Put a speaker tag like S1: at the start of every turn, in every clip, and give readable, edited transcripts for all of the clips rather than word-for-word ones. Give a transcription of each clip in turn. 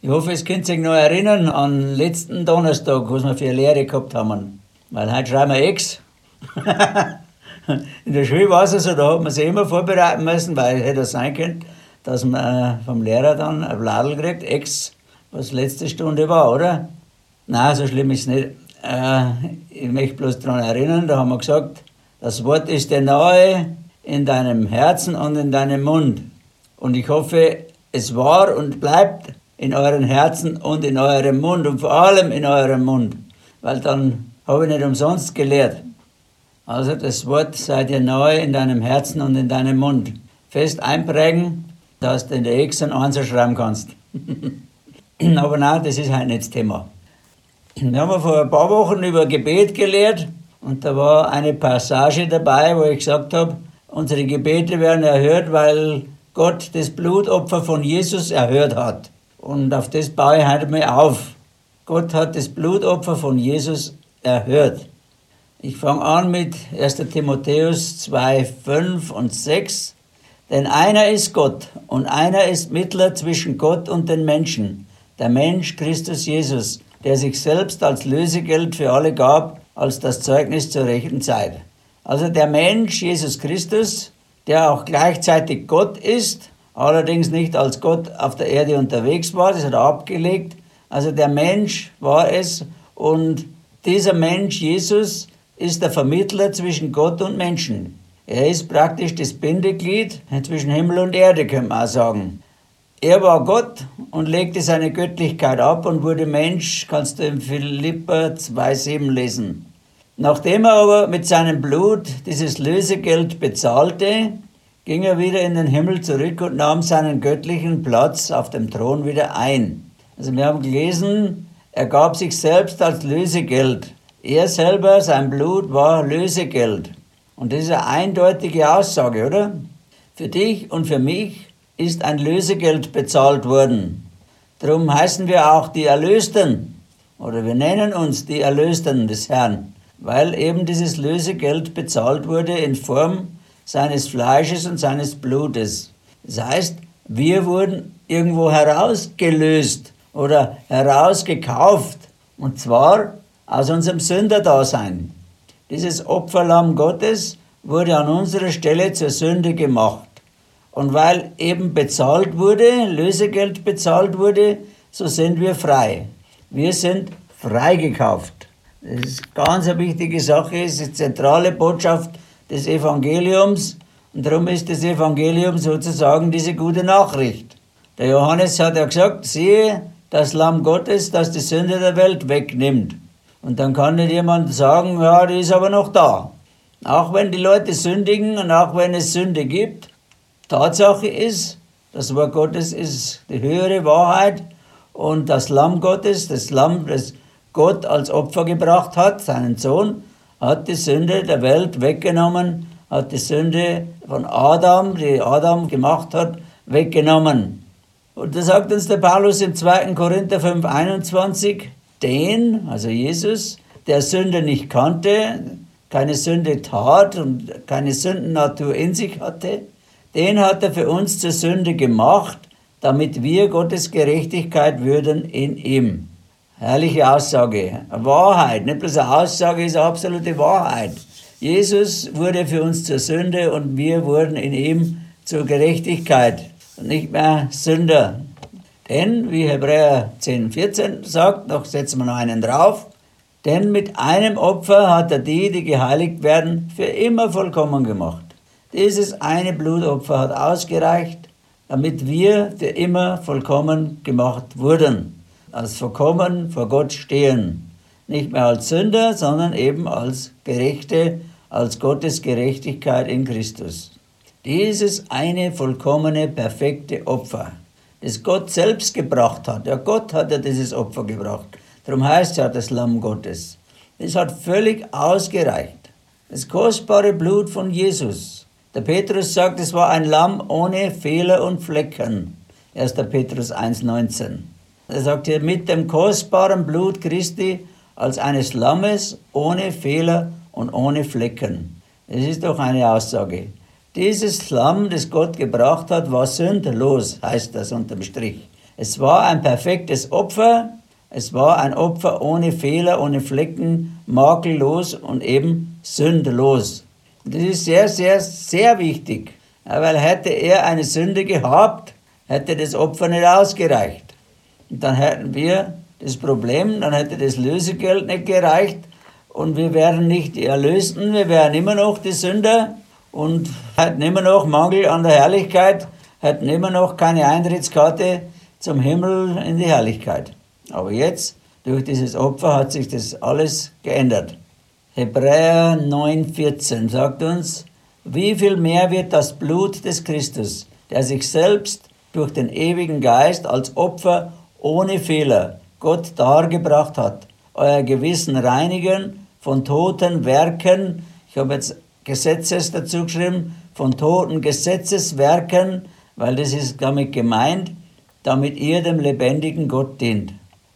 S1: Ich hoffe, es könnt ihr euch noch erinnern an letzten Donnerstag, was wir für eine Lehre gehabt haben. Weil heute schreiben wir Ex. In der Schule war es so, da hat man sich immer vorbereiten müssen, weil es hätte sein können, dass man vom Lehrer dann ein Bladel kriegt, Ex, was letzte Stunde war, oder? Nein, so schlimm ist es nicht. Ich möchte bloß daran erinnern, da haben wir gesagt, das Wort ist dir nahe in deinem Herzen und in deinem Mund. Und ich hoffe, es war und bleibt in euren Herzen und in eurem Mund und vor allem in eurem Mund, weil dann habe ich nicht umsonst gelehrt. Also das Wort sei dir nahe in deinem Herzen und in deinem Mund. Fest einprägen, dass du in der Ex einen Einser schreiben kannst. Aber nein, das ist halt nicht das Thema. Wir haben vor ein paar Wochen über Gebet gelehrt und da war eine Passage dabei, wo ich gesagt habe, unsere Gebete werden erhört, weil Gott das Blutopfer von Jesus erhört hat. Und auf das baue ich heute mal auf. Gott hat das Blutopfer von Jesus erhört. Ich fange an mit 1. Timotheus 2, 5 und 6. Denn einer ist Gott und einer ist Mittler zwischen Gott und den Menschen, der Mensch Christus Jesus, der sich selbst als Lösegeld für alle gab, als das Zeugnis zur rechten Zeit. Also der Mensch, Jesus Christus, der auch gleichzeitig Gott ist, allerdings nicht als Gott auf der Erde unterwegs war, das hat er abgelegt. Also der Mensch war es und dieser Mensch, Jesus, ist der Vermittler zwischen Gott und Menschen. Er ist praktisch das Bindeglied zwischen Himmel und Erde, könnte man auch sagen. Er war Gott und legte seine Göttlichkeit ab und wurde Mensch, kannst du in Philipper 2,7 lesen. Nachdem er aber mit seinem Blut dieses Lösegeld bezahlte, ging er wieder in den Himmel zurück und nahm seinen göttlichen Platz auf dem Thron wieder ein. Also wir haben gelesen, er gab sich selbst als Lösegeld. Er selber, sein Blut war Lösegeld. Und das ist eine eindeutige Aussage, oder? Für dich und für mich ist ein Lösegeld bezahlt worden. Darum heißen wir auch die Erlösten. Oder wir nennen uns die Erlösten des Herrn. Weil eben dieses Lösegeld bezahlt wurde in Form seines Fleisches und seines Blutes. Das heißt, wir wurden irgendwo herausgelöst oder herausgekauft. Und zwar aus unserem Sünderdasein. Dieses Opferlamm Gottes wurde an unserer Stelle zur Sünde gemacht. Und weil eben bezahlt wurde, Lösegeld bezahlt wurde, so sind wir frei. Wir sind freigekauft. Das ist ganz eine wichtige Sache, das ist die zentrale Botschaft des Evangeliums. Und darum ist das Evangelium sozusagen diese gute Nachricht. Der Johannes hat ja gesagt, siehe, das Lamm Gottes, das die Sünde der Welt wegnimmt. Und dann kann nicht jemand sagen, ja, die ist aber noch da. Auch wenn die Leute sündigen und auch wenn es Sünde gibt, Tatsache ist, das Wort Gottes ist die höhere Wahrheit und das Lamm Gottes, das Lamm, das Gott als Opfer gebracht hat, seinen Sohn, hat die Sünde der Welt weggenommen, hat die Sünde von Adam, die Adam gemacht hat, weggenommen. Und da sagt uns der Paulus im 2. Korinther 5, 21, den, also Jesus, der Sünde nicht kannte, keine Sünde tat und keine Sündennatur in sich hatte, den hat er für uns zur Sünde gemacht, damit wir Gottes Gerechtigkeit würden in ihm. Herrliche Aussage, Wahrheit, nicht bloß eine Aussage, ist eine absolute Wahrheit. Jesus wurde für uns zur Sünde und wir wurden in ihm zur Gerechtigkeit und nicht mehr Sünder. Denn, wie Hebräer 10,14 sagt, noch setzen wir noch einen drauf, denn mit einem Opfer hat er die, die geheiligt werden, für immer vollkommen gemacht. Dieses eine Blutopfer hat ausgereicht, damit wir für immer vollkommen gemacht wurden. Als vollkommen vor Gott stehen. Nicht mehr als Sünder, sondern eben als Gerechte, als Gottes Gerechtigkeit in Christus. Dieses eine vollkommene, perfekte Opfer, das Gott selbst gebracht hat. Ja, Gott hat ja dieses Opfer gebracht. Darum heißt ja das Lamm Gottes. Es hat völlig ausgereicht. Das kostbare Blut von Jesus. Der Petrus sagt, es war ein Lamm ohne Fehler und Flecken. 1. Petrus 1,19. Er sagt hier, mit dem kostbaren Blut Christi als eines Lammes ohne Fehler und ohne Flecken. Das ist doch eine Aussage. Dieses Lamm, das Gott gebracht hat, war sündlos, heißt das unterm Strich. Es war ein perfektes Opfer. Es war ein Opfer ohne Fehler, ohne Flecken, makellos und eben sündlos. Das ist sehr, sehr, sehr wichtig. Ja, weil hätte er eine Sünde gehabt, hätte das Opfer nicht ausgereicht. Und dann hätten wir das Problem, dann hätte das Lösegeld nicht gereicht und wir wären nicht die Erlösten, wir wären immer noch die Sünder und hätten immer noch Mangel an der Herrlichkeit, hätten immer noch keine Eintrittskarte zum Himmel in die Herrlichkeit. Aber jetzt, durch dieses Opfer, hat sich das alles geändert. Hebräer 9,14 sagt uns, wie viel mehr wird das Blut des Christus, der sich selbst durch den ewigen Geist als Opfer ohne Fehler Gott dargebracht hat, euer Gewissen reinigen von toten Werken, ich habe jetzt Gesetzes dazu geschrieben, von toten Gesetzeswerken, weil das ist damit gemeint, damit ihr dem lebendigen Gott dient.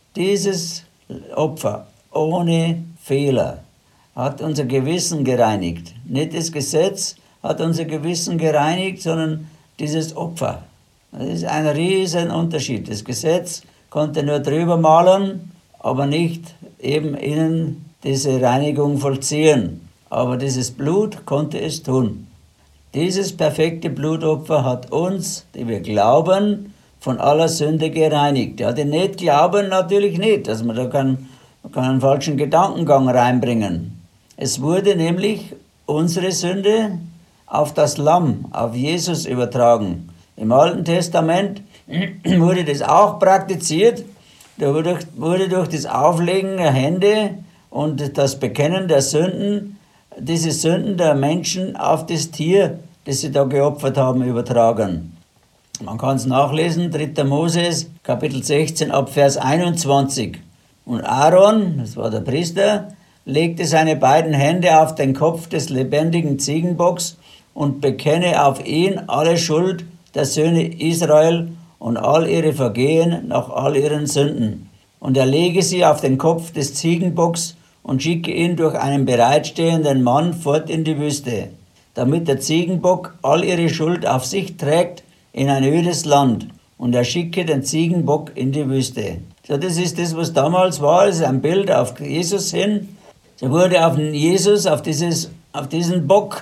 S1: Dieses Opfer ohne Fehler hat unser Gewissen gereinigt. Nicht das Gesetz hat unser Gewissen gereinigt, sondern dieses Opfer. Das ist ein riesen Unterschied. Das Gesetz konnte nur drüber malen, aber nicht eben innen diese Reinigung vollziehen. Aber dieses Blut konnte es tun. Dieses perfekte Blutopfer hat uns, die wir glauben, von aller Sünde gereinigt. Ja, die nicht glauben, natürlich nicht, dass man da kann einen falschen Gedankengang reinbringen. Es wurde nämlich unsere Sünde auf das Lamm, auf Jesus übertragen. Im Alten Testament wurde das auch praktiziert. Da wurde durch das Auflegen der Hände und das Bekennen der Sünden, diese Sünden der Menschen auf das Tier, das sie da geopfert haben, übertragen. Man kann es nachlesen, 3. Mose, Kapitel 16, ab Vers 21. Und Aaron, das war der Priester, legte seine beiden Hände auf den Kopf des lebendigen Ziegenbocks und bekenne auf ihn alle Schuld der Söhne Israel und all ihre Vergehen nach all ihren Sünden. Und er lege sie auf den Kopf des Ziegenbocks und schicke ihn durch einen bereitstehenden Mann fort in die Wüste, damit der Ziegenbock all ihre Schuld auf sich trägt in ein ödes Land. Und er schicke den Ziegenbock in die Wüste. So, das ist das, was damals war. Das ist ein Bild auf Jesus hin. So wurde auf Jesus, auf diesen Bock,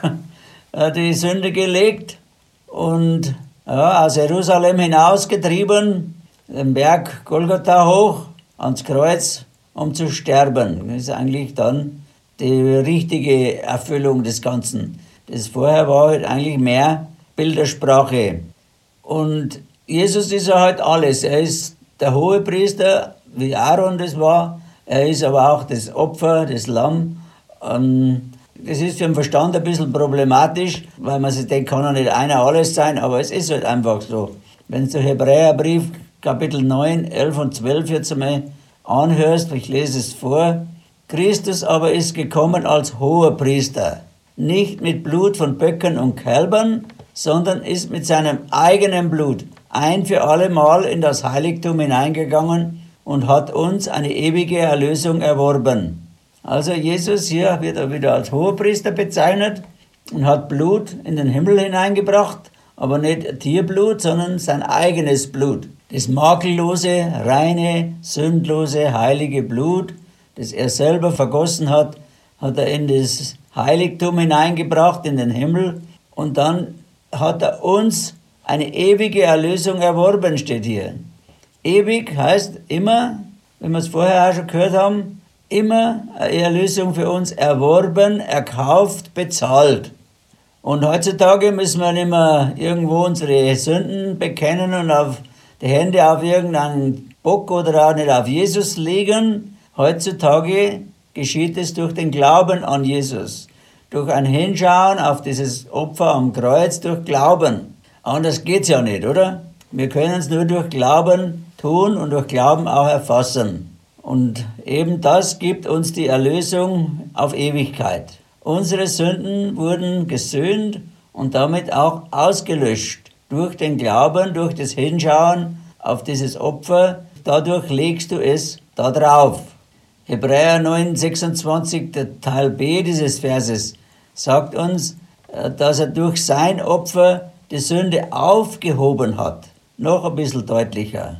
S1: die Sünde gelegt und aus Jerusalem hinausgetrieben, den Berg Golgatha hoch, ans Kreuz, um zu sterben. Das ist eigentlich dann die richtige Erfüllung des Ganzen. Das vorher war halt eigentlich mehr Bildersprache. Und Jesus ist ja halt alles. Er ist der Hohepriester, wie Aaron das war. Er ist aber auch das Opfer, das Lamm. Das ist für den Verstand ein bisschen problematisch, weil man sich denkt, kann ja nicht einer alles sein, aber es ist halt einfach so. Wenn du Hebräerbrief, Kapitel 9, 11 und 12 jetzt einmal anhörst, ich lese es vor. Christus aber ist gekommen als Hohepriester, nicht mit Blut von Böcken und Kälbern, sondern ist mit seinem eigenen Blut ein für alle Mal in das Heiligtum hineingegangen und hat uns eine ewige Erlösung erworben. Also Jesus hier wird er wieder als Hohepriester bezeichnet und hat Blut in den Himmel hineingebracht, aber nicht Tierblut, sondern sein eigenes Blut. Das makellose, reine, sündlose, heilige Blut, das er selber vergossen hat, hat er in das Heiligtum hineingebracht, in den Himmel. Und dann hat er uns eine ewige Erlösung erworben, steht hier. Ewig heißt immer, wie wir es vorher auch schon gehört haben, immer eine Erlösung für uns erworben, erkauft, bezahlt. Und heutzutage müssen wir nicht mehr irgendwo unsere Sünden bekennen und auf die Hände auf irgendeinen Bock oder auch nicht auf Jesus legen. Heutzutage geschieht es durch den Glauben an Jesus. Durch ein Hinschauen auf dieses Opfer am Kreuz, durch Glauben. Anders geht's ja nicht, oder? Wir können es nur durch Glauben tun und durch Glauben auch erfassen. Und eben das gibt uns die Erlösung auf Ewigkeit. Unsere Sünden wurden gesühnt und damit auch ausgelöscht. Durch den Glauben, durch das Hinschauen auf dieses Opfer, dadurch legst du es da drauf. Hebräer 9, 26, der Teil B dieses Verses, sagt uns, dass er durch sein Opfer die Sünde aufgehoben hat. Noch ein bisschen deutlicher.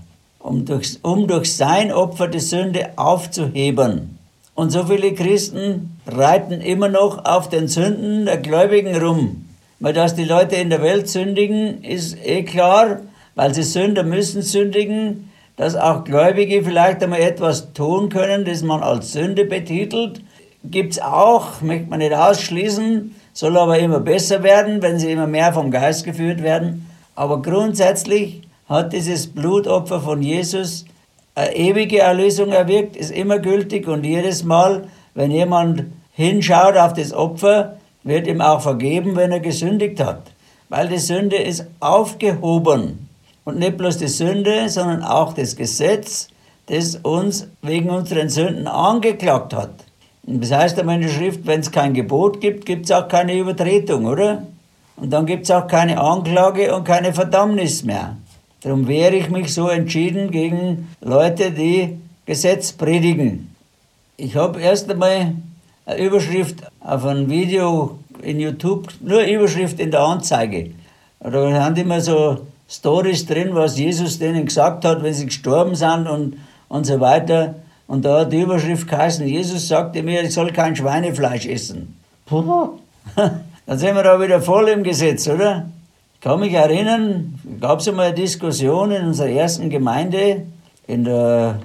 S1: um durch sein Opfer die Sünde aufzuheben. Und so viele Christen reiten immer noch auf den Sünden der Gläubigen rum. Weil dass die Leute in der Welt sündigen, ist klar, weil sie Sünder müssen sündigen, dass auch Gläubige vielleicht einmal etwas tun können, das man als Sünde betitelt. Gibt's auch, möchte man nicht ausschließen, soll aber immer besser werden, wenn sie immer mehr vom Geist geführt werden. Aber grundsätzlich hat dieses Blutopfer von Jesus eine ewige Erlösung erwirkt, ist immer gültig und jedes Mal, wenn jemand hinschaut auf das Opfer, wird ihm auch vergeben, wenn er gesündigt hat. Weil die Sünde ist aufgehoben. Und nicht bloß die Sünde, sondern auch das Gesetz, das uns wegen unseren Sünden angeklagt hat. Und das heißt aber in der Schrift, wenn es kein Gebot gibt, gibt es auch keine Übertretung, oder? Und dann gibt es auch keine Anklage und keine Verdammnis mehr. Darum wehre ich mich so entschieden gegen Leute, die Gesetz predigen. Ich habe erst einmal eine Überschrift auf ein Video in YouTube, nur Überschrift in der Anzeige. Da haben immer so Storys drin, was Jesus denen gesagt hat, wenn sie gestorben sind und so weiter. Und da hat die Überschrift geheißen, Jesus sagte mir, ich soll kein Schweinefleisch essen. Puh. Dann sind wir da wieder voll im Gesetz, oder? Ich kann mich erinnern, gab es einmal eine Diskussion in unserer ersten Gemeinde, in der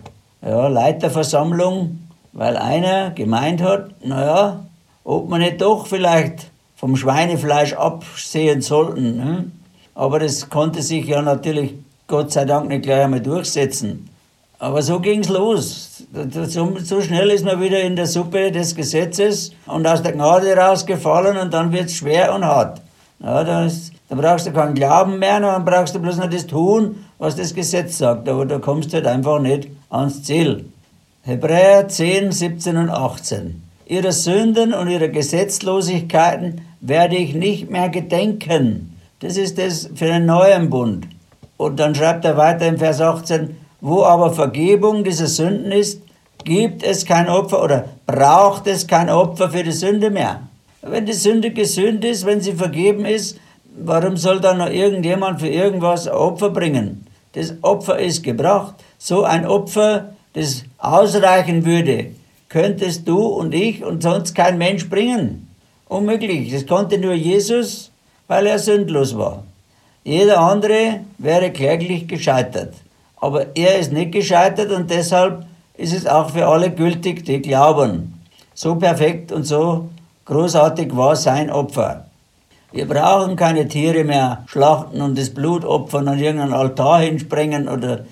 S1: Leiterversammlung, weil einer gemeint hat, naja, ob man nicht doch vielleicht vom Schweinefleisch absehen sollten. Ne? Aber das konnte sich ja natürlich Gott sei Dank nicht gleich einmal durchsetzen. Aber so ging's los. So schnell ist man wieder in der Suppe des Gesetzes und aus der Gnade rausgefallen und dann wird's schwer und hart. Ja, dann brauchst du keinen Glauben mehr, dann brauchst du bloß noch das tun, was das Gesetz sagt. Aber da kommst du halt einfach nicht ans Ziel. Hebräer 10, 17 und 18. Ihrer Sünden und ihrer Gesetzlosigkeiten werde ich nicht mehr gedenken. Das ist das für den neuen Bund. Und dann schreibt er weiter im Vers 18, wo aber Vergebung dieser Sünden ist, gibt es kein Opfer oder braucht es kein Opfer für die Sünde mehr. Wenn die Sünde gesühnt ist, wenn sie vergeben ist, warum soll dann noch irgendjemand für irgendwas ein Opfer bringen? Das Opfer ist gebracht. So ein Opfer, das ausreichen würde, könntest du und ich und sonst kein Mensch bringen. Unmöglich. Das konnte nur Jesus, weil er sündlos war. Jeder andere wäre kläglich gescheitert. Aber er ist nicht gescheitert und deshalb ist es auch für alle gültig, die glauben. So perfekt und so großartig war sein Opfer. Wir brauchen keine Tiere mehr schlachten und das Blut opfern und irgendeinen Altar hinsprengen oder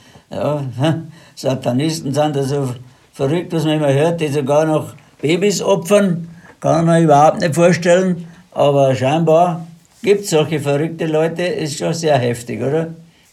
S1: Satanisten sind da so verrückt, was man immer hört, die sogar noch Babys opfern. Kann man überhaupt nicht vorstellen, aber scheinbar gibt es solche verrückte Leute, ist schon sehr heftig, oder?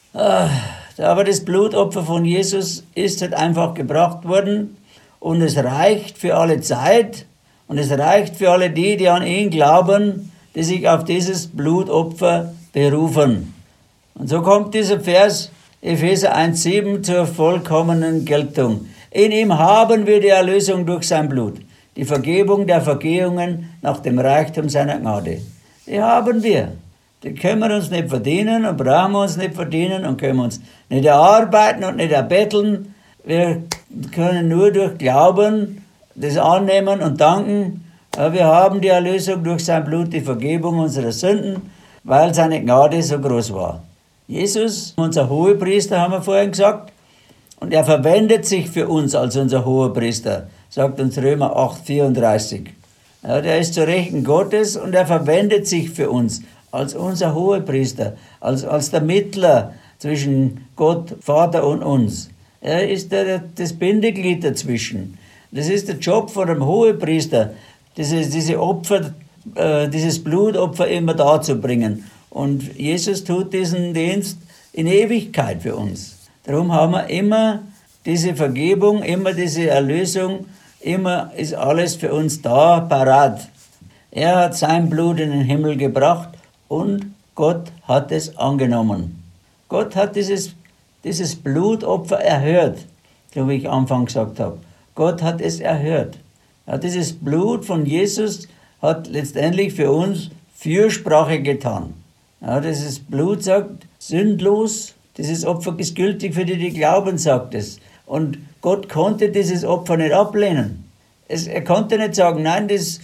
S1: Aber das Blutopfer von Jesus ist halt einfach gebracht worden und es reicht für alle Zeit und es reicht für alle die an ihn glauben, die sich auf dieses Blutopfer berufen. Und so kommt dieser Vers Epheser 1,7 zur vollkommenen Geltung. In ihm haben wir die Erlösung durch sein Blut, die Vergebung der Vergehungen nach dem Reichtum seiner Gnade. Die haben wir. Die können wir uns nicht verdienen und brauchen wir uns nicht verdienen und können uns nicht erarbeiten und nicht erbetteln. Wir können nur durch Glauben das annehmen und danken. Wir haben die Erlösung durch sein Blut, die Vergebung unserer Sünden, weil seine Gnade so groß war. Jesus, unser Hohepriester, haben wir vorhin gesagt, und er verwendet sich für uns als unser Hohepriester, sagt uns Römer 8,34. Ja, der ist zur Rechten Gottes und er verwendet sich für uns als unser Hohepriester, als der Mittler zwischen Gott, Vater und uns. Er ist das Bindeglied dazwischen. Das ist der Job von einem Hohepriester, diese Opfer, dieses Blutopfer immer darzubringen. Und Jesus tut diesen Dienst in Ewigkeit für uns. Darum haben wir immer diese Vergebung, immer diese Erlösung, immer ist alles für uns da, parat. Er hat sein Blut in den Himmel gebracht und Gott hat es angenommen. Gott hat dieses Blutopfer erhört, so wie ich am Anfang gesagt habe. Gott hat es erhört. Ja, dieses Blut von Jesus hat letztendlich für uns Fürsprache getan. Ja, dieses Blut sagt, sündlos, Dieses Opfer ist gültig für die, die glauben, sagt es. Und Gott konnte dieses Opfer nicht ablehnen. Er konnte nicht sagen, nein, das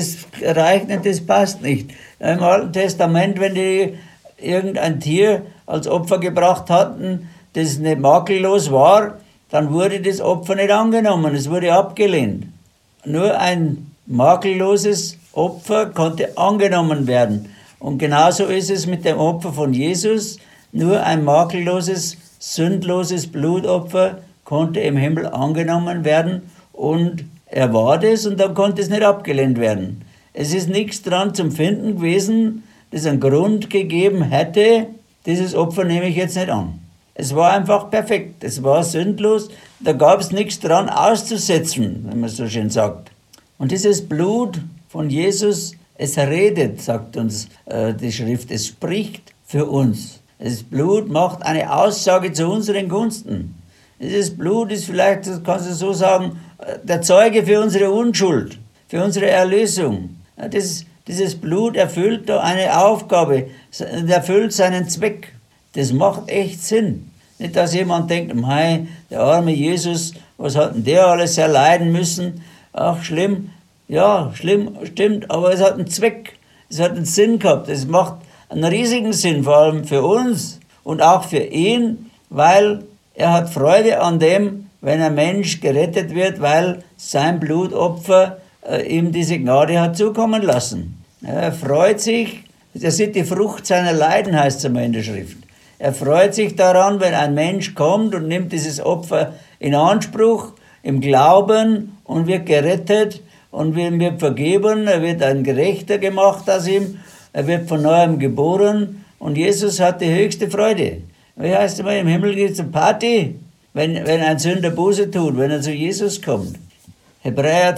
S1: reicht nicht, das passt nicht. Im Alten Testament, wenn die irgendein Tier als Opfer gebracht hatten, das nicht makellos war, dann wurde das Opfer nicht angenommen, es wurde abgelehnt. Nur ein makelloses Opfer konnte angenommen werden. Und genauso ist es mit dem Opfer von Jesus. Nur ein makelloses, sündloses Blutopfer konnte im Himmel angenommen werden und er war das und dann konnte es nicht abgelehnt werden. Es ist nichts dran zum Finden gewesen, das einen Grund gegeben hätte, dieses Opfer nehme ich jetzt nicht an. Es war einfach perfekt, es war sündlos, da gab es nichts dran auszusetzen, wenn man so schön sagt. Und dieses Blut von Jesus, es redet, sagt uns die Schrift, es spricht für uns. Das Blut macht eine Aussage zu unseren Gunsten. Dieses Blut ist vielleicht, das kannst du so sagen, der Zeuge für unsere Unschuld, für unsere Erlösung. Dieses Blut erfüllt da eine Aufgabe, erfüllt seinen Zweck. Das macht echt Sinn. Nicht, dass jemand denkt, mei, der arme Jesus, was hat denn der alles erleiden müssen? Ach, schlimm. Ja, schlimm, stimmt, aber es hat einen Zweck. Es hat einen Sinn gehabt. Es macht einen riesigen Sinn, vor allem für uns und auch für ihn, weil er hat Freude an dem, wenn ein Mensch gerettet wird, weil sein Blutopfer ihm diese Gnade hat zukommen lassen. Er freut sich, er sieht die Frucht seiner Leiden, heißt es einmal in der Schrift. Er freut sich daran, wenn ein Mensch kommt und nimmt dieses Opfer in Anspruch, im Glauben und wird gerettet und wird vergeben, er wird ein Gerechter gemacht aus ihm, er wird von neuem geboren und Jesus hat die höchste Freude. Wie heißt es immer, im Himmel gibt es eine Party, wenn ein Sünder Buße tut, wenn er zu Jesus kommt. Hebräer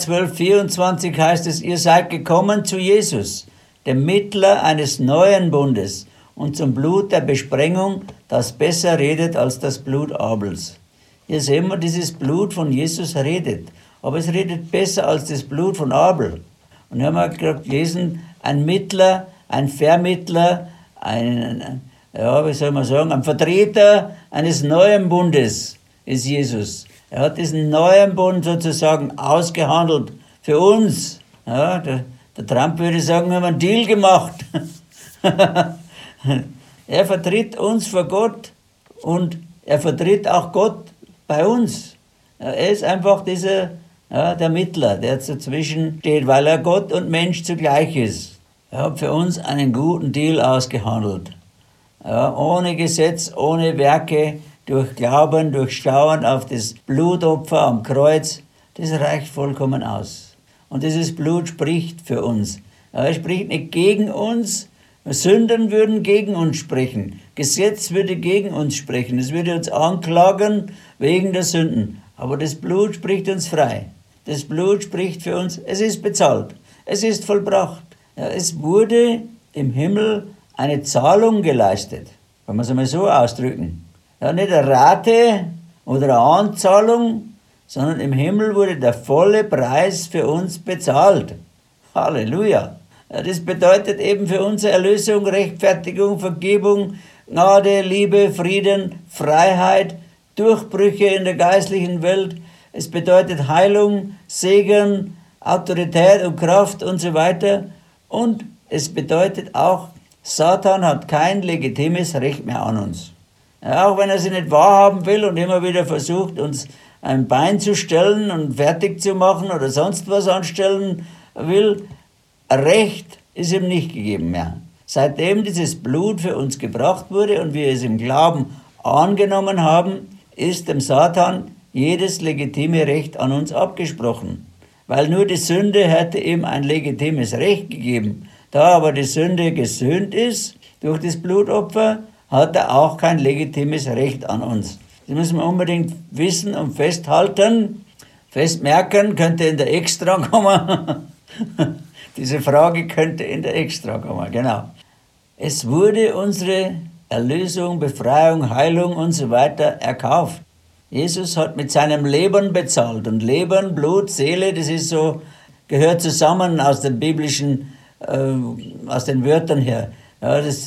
S1: 12,24 heißt es, ihr seid gekommen zu Jesus, dem Mittler eines neuen Bundes und zum Blut der Besprengung, das besser redet als das Blut Abels. Hier sehen wir, dieses Blut von Jesus redet, aber es redet besser als das Blut von Abel. Und hier haben wir gerade gelesen, ein Mittler, ein Vermittler, ein Vertreter eines neuen Bundes ist Jesus. Er hat diesen neuen Bund sozusagen ausgehandelt für uns. Ja, der Trump würde sagen, wir haben einen Deal gemacht. Er vertritt uns vor Gott und er vertritt auch Gott bei uns. Er ist einfach der Mittler, der dazwischen steht, weil er Gott und Mensch zugleich ist. Er hat für uns einen guten Deal ausgehandelt. Ja, ohne Gesetz, ohne Werke, durch Glauben, durch Schauen auf das Blutopfer am Kreuz, das reicht vollkommen aus. Und dieses Blut spricht für uns. Ja, es spricht nicht gegen uns, Sünden würden gegen uns sprechen, Gesetz würde gegen uns sprechen, es würde uns anklagen wegen der Sünden. Aber das Blut spricht uns frei. Das Blut spricht für uns, es ist bezahlt, es ist vollbracht. Ja, es wurde im Himmel eine Zahlung geleistet, kann man es einmal so ausdrücken. Ja, nicht eine Rate oder eine Anzahlung, sondern im Himmel wurde der volle Preis für uns bezahlt. Halleluja! Ja, das bedeutet eben für unsere Erlösung, Rechtfertigung, Vergebung, Gnade, Liebe, Frieden, Freiheit, Durchbrüche in der geistlichen Welt. Es bedeutet Heilung, Segen, Autorität und Kraft und so weiter. Und es bedeutet auch, Satan hat kein legitimes Recht mehr an uns. Ja, auch wenn er sie nicht wahrhaben will und immer wieder versucht, uns ein Bein zu stellen und fertig zu machen oder sonst was anstellen will, Recht ist ihm nicht gegeben mehr. Seitdem dieses Blut für uns gebracht wurde und wir es im Glauben angenommen haben, ist dem Satan jedes legitime Recht an uns abgesprochen. Weil nur die Sünde hätte ihm ein legitimes Recht gegeben. Da aber die Sünde gesühnt ist durch das Blutopfer, hat er auch kein legitimes Recht an uns. Das müssen wir unbedingt wissen und festhalten. Festmerken könnte in der Extra kommen. Diese Frage könnte in der Extra kommen, genau. Es wurde unsere Erlösung, Befreiung, Heilung und so weiter erkauft. Jesus hat mit seinem Leben bezahlt. Und Leben, Blut, Seele, das ist so, gehört zusammen aus den biblischen, aus den Wörtern her. Ja,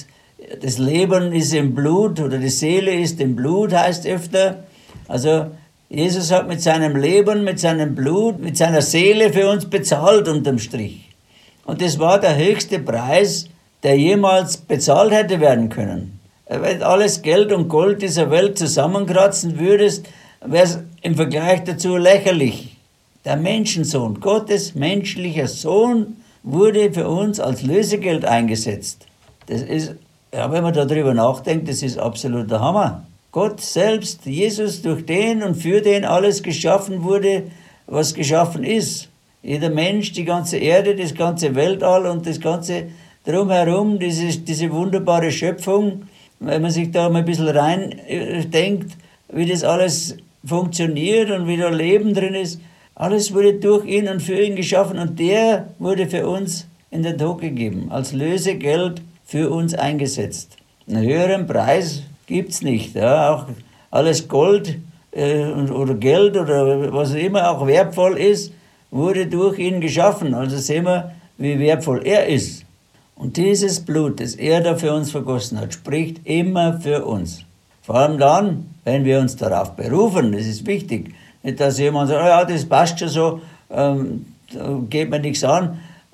S1: das Leben ist im Blut oder die Seele ist im Blut, heißt öfter. Also Jesus hat mit seinem Leben, mit seinem Blut, mit seiner Seele für uns bezahlt unterm Strich. Und das war der höchste Preis, der jemals bezahlt hätte werden können. Wenn du alles Geld und Gold dieser Welt zusammenkratzen würdest, wäre es im Vergleich dazu lächerlich. Der Menschensohn, Gottes menschlicher Sohn, wurde für uns als Lösegeld eingesetzt. Das ist, ja, wenn man darüber nachdenkt, das ist absoluter Hammer. Gott selbst, Jesus, durch den und für den alles geschaffen wurde, was geschaffen ist. Jeder Mensch, die ganze Erde, das ganze Weltall und das ganze drumherum, diese wunderbare Schöpfung, wenn man sich da mal ein bisschen rein denkt, wie das alles funktioniert und wie da Leben drin ist, alles wurde durch ihn und für ihn geschaffen und der wurde für uns in den Tod gegeben, als Lösegeld für uns eingesetzt. Einen höheren Preis gibt es nicht. Ja. Auch alles Gold oder Geld oder was immer auch wertvoll ist, wurde durch ihn geschaffen. Also sehen wir, wie wertvoll er ist. Und dieses Blut, das er da für uns vergossen hat, spricht immer für uns. Vor allem dann, wenn wir uns darauf berufen, das ist wichtig. Nicht, dass jemand sagt, ja, das passt schon so, da geht mir nichts an.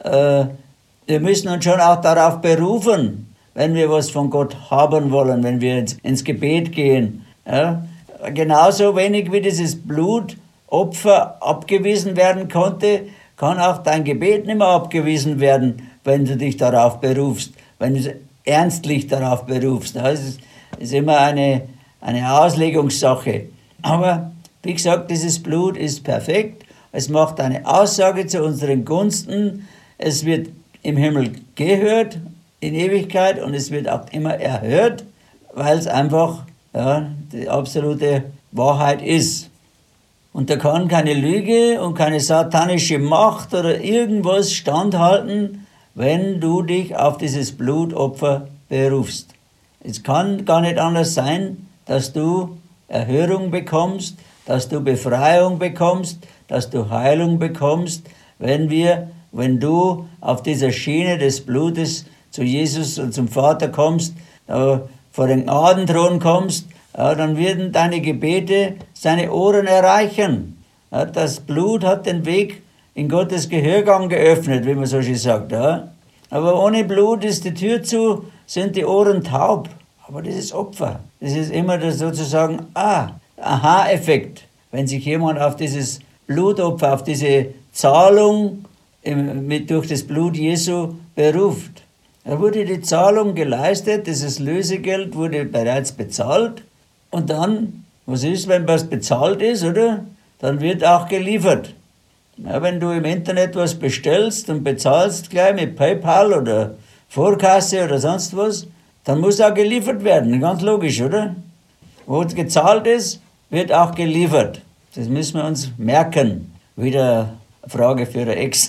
S1: Wir müssen uns schon auch darauf berufen, wenn wir was von Gott haben wollen, wenn wir ins Gebet gehen. Ja? Genauso wenig wie dieses Blutopfer abgewiesen werden konnte, kann auch dein Gebet nicht mehr abgewiesen werden, wenn du dich darauf berufst, wenn du ernstlich darauf berufst. Das ist immer eine Auslegungssache. Aber wie gesagt, dieses Blut ist perfekt. Es macht eine Aussage zu unseren Gunsten. Es wird im Himmel gehört, in Ewigkeit, und es wird auch immer erhört, weil es einfach die absolute Wahrheit ist. Und da kann keine Lüge und keine satanische Macht oder irgendwas standhalten, wenn du dich auf dieses Blutopfer berufst. Es kann gar nicht anders sein, dass du Erhörung bekommst, dass du Befreiung bekommst, dass du Heilung bekommst, wenn du auf dieser Schiene des Blutes zu Jesus und zum Vater kommst, vor den Gnadenthron kommst, dann werden deine Gebete seine Ohren erreichen. Das Blut hat den Weg in Gottes Gehörgang geöffnet, wie man so schön sagt. Aber ohne Blut ist die Tür zu, sind die Ohren taub. Aber das ist Opfer. Das ist immer das sozusagen Aha-Effekt, wenn sich jemand auf dieses Blutopfer, auf diese Zahlung durch das Blut Jesu beruft. Da wurde die Zahlung geleistet, dieses Lösegeld wurde bereits bezahlt. Und dann, was ist, wenn was bezahlt ist, oder? Dann wird auch geliefert. Ja, wenn du im Internet was bestellst und bezahlst gleich mit PayPal oder Vorkasse oder sonst was, dann muss auch geliefert werden, ganz logisch, oder? Wo gezahlt ist, wird auch geliefert. Das müssen wir uns merken. Wieder eine Frage für eine Ex.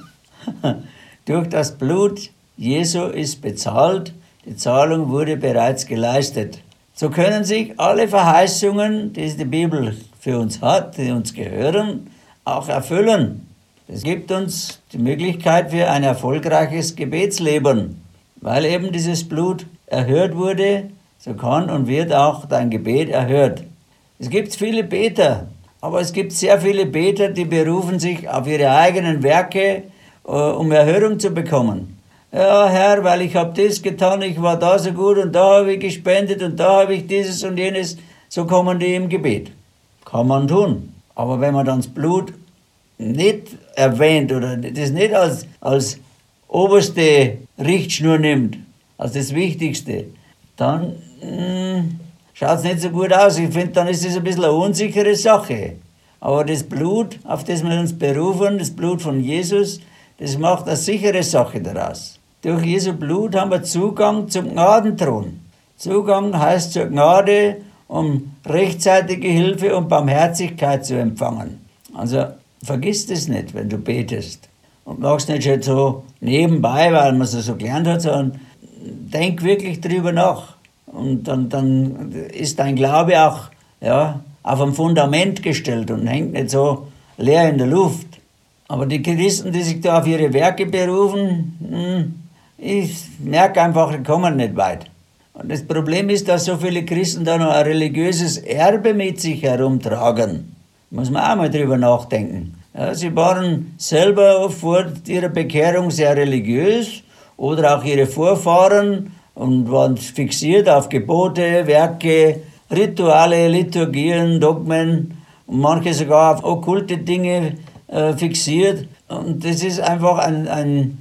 S1: Durch das Blut Jesu ist bezahlt, die Zahlung wurde bereits geleistet. So können sich alle Verheißungen, die die Bibel für uns hat, die uns gehören, auch erfüllen. Es gibt uns die Möglichkeit für ein erfolgreiches Gebetsleben. Weil eben dieses Blut erhört wurde, so kann und wird auch dein Gebet erhört. Es gibt viele Beter, aber es gibt sehr viele Beter, die berufen sich auf ihre eigenen Werke, um Erhörung zu bekommen. Ja, Herr, weil ich habe das getan, ich war da so gut und da habe ich gespendet und da habe ich dieses und jenes, so kommen die im Gebet. Kann man tun. Aber wenn man dann das Blut nicht erwähnt oder das nicht als oberste Richtschnur nimmt, als das Wichtigste, dann schaut es nicht so gut aus. Ich finde, dann ist es ein bisschen eine unsichere Sache. Aber das Blut, auf das wir uns berufen, das Blut von Jesus, das macht eine sichere Sache daraus. Durch Jesu Blut haben wir Zugang zum Gnadenthron. Zugang heißt zur Gnade, um rechtzeitige Hilfe und Barmherzigkeit zu empfangen. Also vergiss das nicht, wenn du betest. Und machst nicht schon so nebenbei, weil man es so gelernt hat, sondern denk wirklich drüber nach. Und dann ist dein Glaube auch auf ein Fundament gestellt und hängt nicht so leer in der Luft. Aber die Christen, die sich da auf ihre Werke berufen, ich merke einfach, die kommen nicht weit. Und das Problem ist, dass so viele Christen da noch ein religiöses Erbe mit sich herumtragen. Muss man auch mal drüber nachdenken. Ja, sie waren selber vor ihrer Bekehrung sehr religiös oder auch ihre Vorfahren und waren fixiert auf Gebote, Werke, Rituale, Liturgien, Dogmen und manche sogar auf okkulte Dinge fixiert. Und das ist einfach ein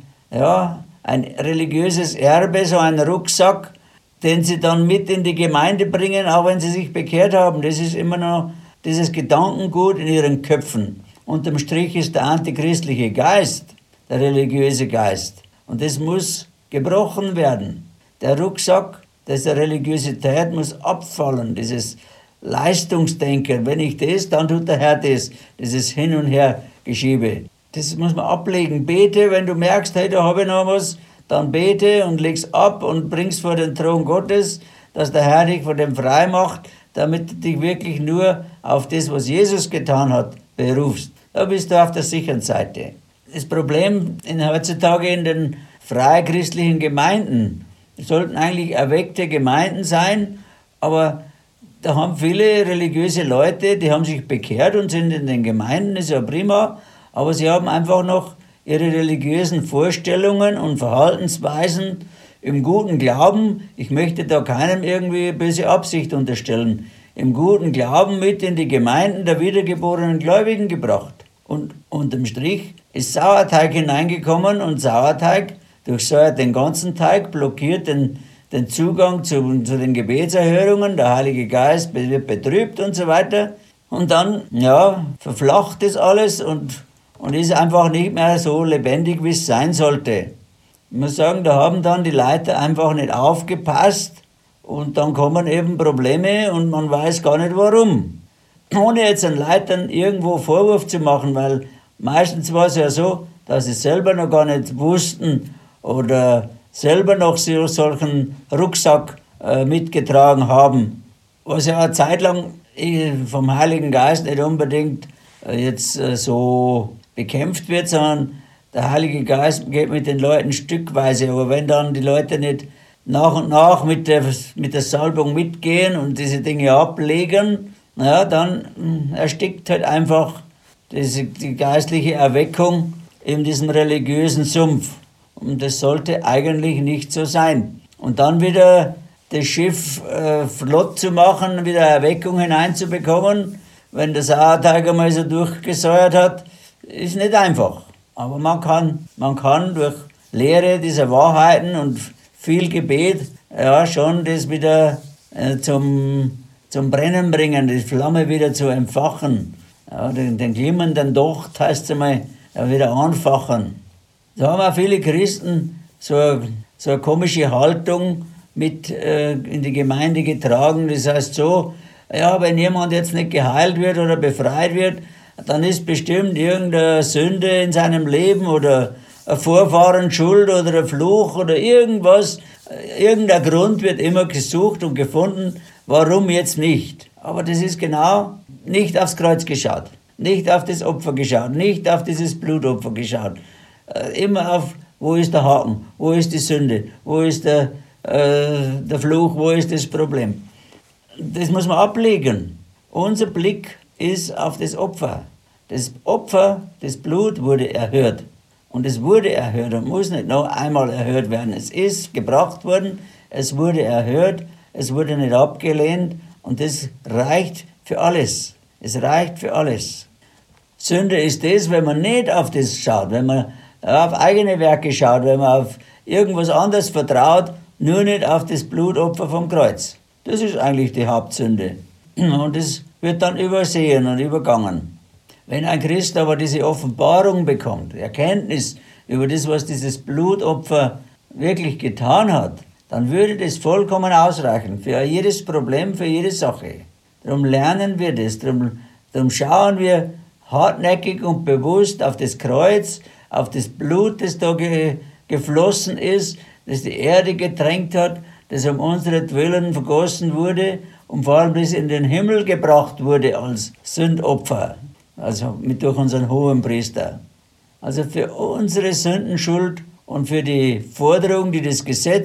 S1: religiöses Erbe, so ein Rucksack, den sie dann mit in die Gemeinde bringen, auch wenn sie sich bekehrt haben. Das ist immer noch dieses Gedankengut in ihren Köpfen. Unterm Strich ist der antichristliche Geist, der religiöse Geist. Und das muss gebrochen werden. Der Rucksack dieser Religiosität muss abfallen, dieses Leistungsdenken. Wenn ich das, dann tut der Herr das. Dieses Hin- und Hergeschiebe. Das muss man ablegen. Bete, wenn du merkst, hey, da habe ich noch was, dann bete und leg's ab und bring's vor den Thron Gottes, dass der Herr dich von dem frei macht, damit du dich wirklich nur auf das, was Jesus getan hat, berufst. Da bist du auf der sicheren Seite. Das Problem heutzutage in den freichristlichen Gemeinden, es sollten eigentlich erweckte Gemeinden sein, aber da haben viele religiöse Leute, die haben sich bekehrt und sind in den Gemeinden, das ist ja prima, aber sie haben einfach noch ihre religiösen Vorstellungen und Verhaltensweisen im guten Glauben, ich möchte da keinem irgendwie böse Absicht unterstellen, im guten Glauben mit in die Gemeinden der wiedergeborenen Gläubigen gebracht. Und unterm Strich ist Sauerteig hineingekommen und Sauerteig durchsäuert den ganzen Teig, blockiert den Zugang zu den Gebetserhörungen, der Heilige Geist wird betrübt und so weiter. Und dann, verflacht das alles und ist einfach nicht mehr so lebendig, wie es sein sollte. Ich muss sagen, da haben dann die Leiter einfach nicht aufgepasst und dann kommen eben Probleme und man weiß gar nicht warum. Ohne jetzt den Leitern irgendwo Vorwurf zu machen, weil meistens war es ja so, dass sie selber noch gar nicht wussten oder selber noch so solchen Rucksack mitgetragen haben. Was ja eine Zeit lang vom Heiligen Geist nicht unbedingt jetzt so bekämpft wird, sondern der Heilige Geist geht mit den Leuten stückweise. Aber wenn dann die Leute nicht nach und nach mit der Salbung mitgehen und diese Dinge ablegen, dann erstickt halt einfach die geistliche Erweckung in diesem religiösen Sumpf. Und das sollte eigentlich nicht so sein. Und dann wieder das Schiff flott zu machen, wieder Erweckung hineinzubekommen, wenn der Sauerteig einmal so durchgesäuert hat, ist nicht einfach. Aber man kann durch Lehre dieser Wahrheiten und viel Gebet schon das wieder zum Brennen bringen, die Flamme wieder zu entfachen. Ja, den glimmenden Docht heißt es einmal, wieder anfachen. Da haben auch viele Christen so eine komische Haltung mit in die Gemeinde getragen. Das heißt so, wenn jemand jetzt nicht geheilt wird oder befreit wird, dann ist bestimmt irgendeine Sünde in seinem Leben oder ein Vorfahren schuld oder ein Fluch oder irgendwas. Irgendein Grund wird immer gesucht und gefunden, warum jetzt nicht. Aber das ist genau nicht aufs Kreuz geschaut, nicht auf das Opfer geschaut, nicht auf dieses Blutopfer geschaut. Immer auf, wo ist der Haken, wo ist die Sünde, wo ist der Fluch, wo ist das Problem. Das muss man ablegen. Unser Blick ist auf das Opfer. Das Opfer, das Blut wurde erhört. Und es wurde erhört und muss nicht noch einmal erhört werden. Es ist gebracht worden, es wurde erhört, es wurde nicht abgelehnt und das reicht für alles. Es reicht für alles. Sünde ist das, wenn man nicht auf das schaut, wenn man auf eigene Werke schaut, wenn man auf irgendwas anderes vertraut, nur nicht auf das Blutopfer vom Kreuz. Das ist eigentlich die Hauptsünde. Und das wird dann übersehen und übergangen. Wenn ein Christ aber diese Offenbarung bekommt, Erkenntnis über das, was dieses Blutopfer wirklich getan hat, dann würde das vollkommen ausreichen für jedes Problem, für jede Sache. Darum lernen wir das, darum schauen wir hartnäckig und bewusst auf das Kreuz, auf das Blut, das da geflossen ist, das die Erde getränkt hat, das um unseren vergossen wurde und vor allem das in den Himmel gebracht wurde als Sündopfer, also durch unseren Hohenpriester. Also für unsere Sündenschuld und für die Forderung, die das Gesetz